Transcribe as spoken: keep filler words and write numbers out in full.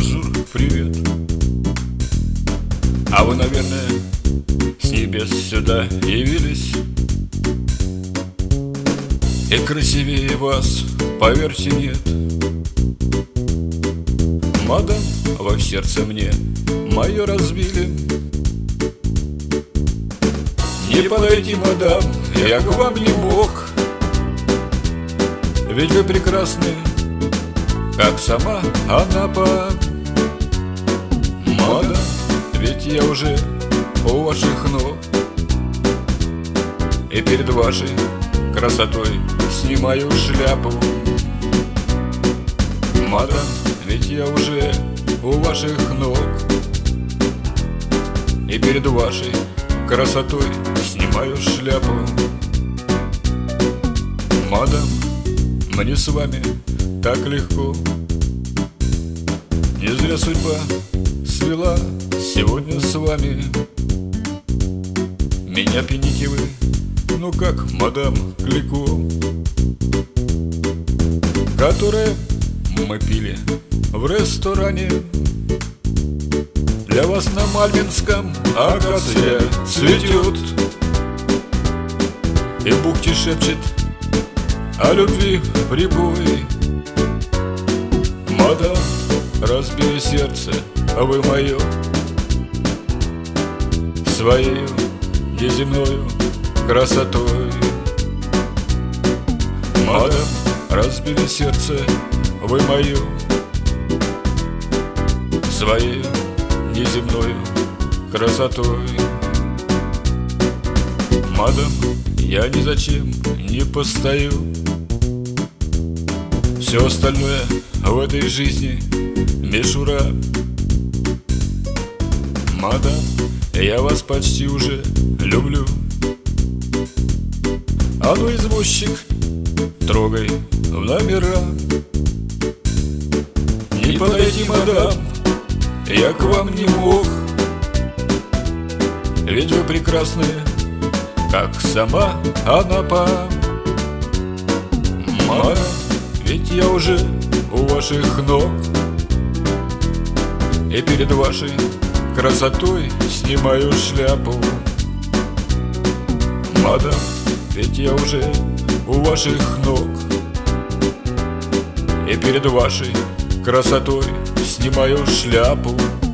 бонжур, привет. А вы, наверное, с небес сюда явились, и красивее вас, поверьте, нет. Мадам, вы в сердце мне мое разбили. Не подойти, мадам, я к вам не мог, ведь вы прекрасны, как сама Анапа. Мадам, ведь я уже у ваших ног, и перед вашей красотой снимаю шляпу. Мадам, ведь я уже у ваших ног, и перед вашей красотой снимаю шляпу. Мадам, мне с вами так легко, не зря судьба свела сегодня с вами. Меня пьяните вы, ну как, мадам Клико, которое мы пили в ресторане. Для вас на Мальвинском акация цветет, и в бухте шепчет о любви прибой. Мадам, разбили сердце вы мое своею неземною красотой. Мадам, разбили сердце вы мое своею неземною красотой. Мадам, я ни зачем не постою, все остальное в этой жизни мишура. Мадам, я вас почти уже люблю. А ну, извозчик, трогай в номера. Не подойти, мадам, я к вам не мог, ведь вы прекрасные, как сама Анапа. Мадам, ведь я уже у ваших ног, и перед вашей красотой снимаю шляпу. Мадам, ведь я уже у ваших ног, и перед вашей красотой снимаю шляпу.